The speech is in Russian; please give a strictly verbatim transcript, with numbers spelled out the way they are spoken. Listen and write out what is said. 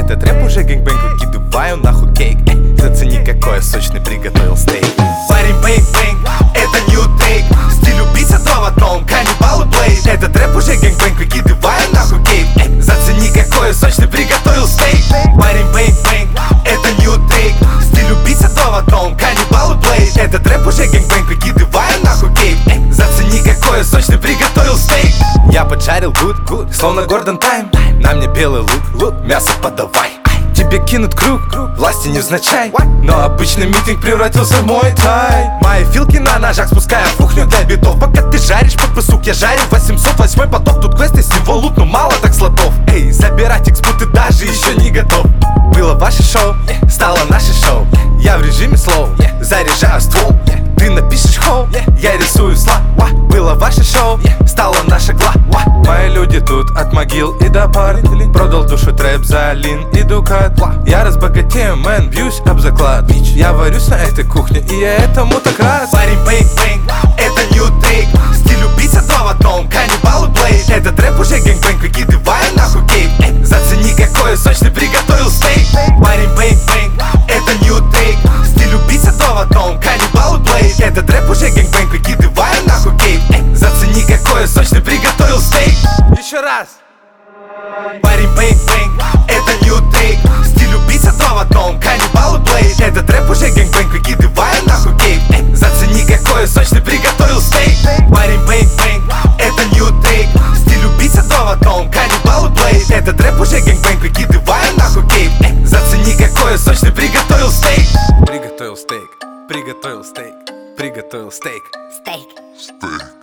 Этот рэп уже гэнгбэнг, выкидываю нахуй кейк. Эй, зацени, какой я сочный приготовил стейк. Парень бэнг-бэнг, это нью тейк. Стиль убийца два в одном, каннибал и блейд. Этот рэп уже гэнгбэнг, выкидываю нахуй кейк. Эй, зацени, какой я сочный приготовил стейк. Парень бэнг-бэнг, это нью тейк. Стиль убийца два в одном, каннибал и блейд. Этот рэп уже гэнгбэнг, выкидываю нахуй кейк. Эй, зацени, какой я сочный приготовил стейк. Я поджарил гуд, гуд, словно Гордон Тайм. На мне белый лук, лук, мясо подавай. Тебе кинут круг, власти невзначай. Но обычный митинг превратился в мой тай. Мои филки на ножах спуская в кухню для битов. Пока ты жаришь под сук, я жарю восемьсот восьмой поток. Тут квесты всего лут, но мало так слотов. Эй, забирать экспу ты даже еще не готов. Было ваше шоу, стало наше шоу. Я в режиме слоу, заряжаю ствол. Ты напишешь хоу, я рисую слова. Было ваше шоу, стало наша гла. Мои люди тут от могил и до пар. Продал душу трэп за лин и дукат. Я разбогатею, мэн, бьюсь об заклад. Я варюсь на этой кухне, и я этому так рад. Парень бэнг-бэнг, это нью тейк. Стиль убийца два в одном, каннибал и блейд. Этот рэп уже гэнгбэнг, выкидываю нахуй кейк. Эй, зацени, какой я сочный приготовил стейк. Парень бэнг-бэнг, это нью тейк. Стиль убийца два в одном, каннибал и блейд. Этот рэп уже гэнгбэнг, выкидываю нахуй кейк. Эй, зацени, какой я сочный приготовил стейк. Еще раз. Парень бэнг-бэнг, это нью тейк. Стиль убийца два в одном, каннибал и блейд. Этот рэп уже гэнгбэнг, выкидываю нахуй кейк. Эй, зацени, какой я сочный приготовил стейк. Парень бэнг-бэнг, это нью тейк. Стиль убийца два в одном, каннибал и блейд. Этот рэп уже гэнгбэнг, выкидываю нахуй кейк. Эй, зацени, какой я сочный приготовил стейк. Приготовил стейк, приготовил стейк, приготовил стейк. Стейк. Стейк.